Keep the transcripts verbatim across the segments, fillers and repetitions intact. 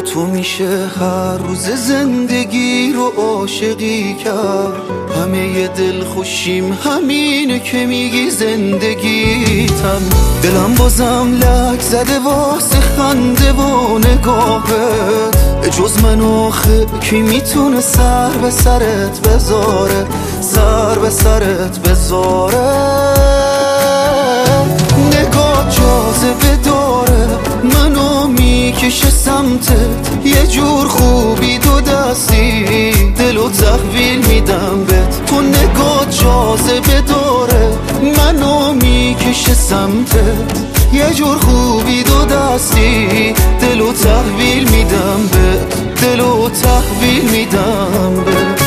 تو میشه هر روز زندگی رو عاشقی کرد. همه دل خوشیم همینه که میگی زندگیتم. دلم بازم لک زده واسه خنده و نگاهت. جز من آخه کی میتونه سر به سرت بذاره، سر به سرت بذاره. نگاه جاذبه داره منو میکشه سمتت. یه جور خوبی دو دستی دلو تحویل میدم بهت. تو نگاه جاذبه داره منو میکشه سمتت. یه جور خوبی دو دستی دلو تحویل میدم بهت، دلو تحویل میدم بهت.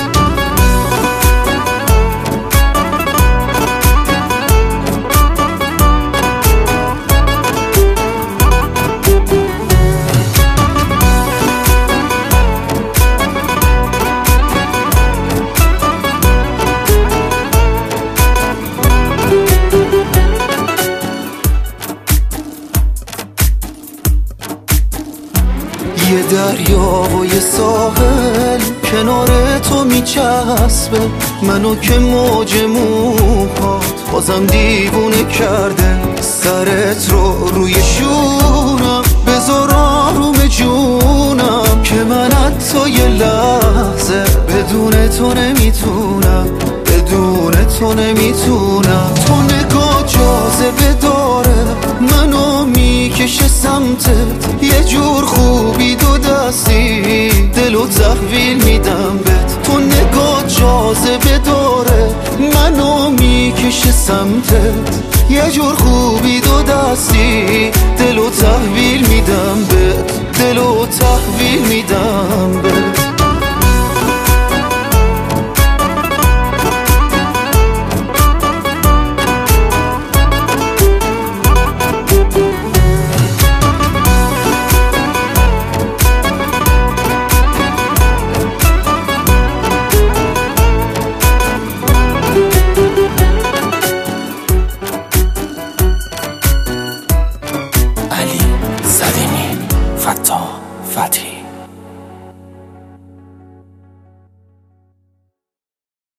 یه دریا و یه ساحل کنار تو میچسبه منو که موج موهات بازم دیوونه کرده. سرت رو روی شونم بذار آروم جونم که من حتی یه لحظه بدون تو نمیتونم، بدون تو نمیتونم. تو نگاه جاذبه داره منو میکشه سمتت. یه جور خوبی دو دستی دلو تحویل میدم بهت. تو نگاه جاذبه داره منو میکشه سمتت. یه جور خوبی دو دستی دلو تحویل میدم بهت، دلو تحویل میدم بهت.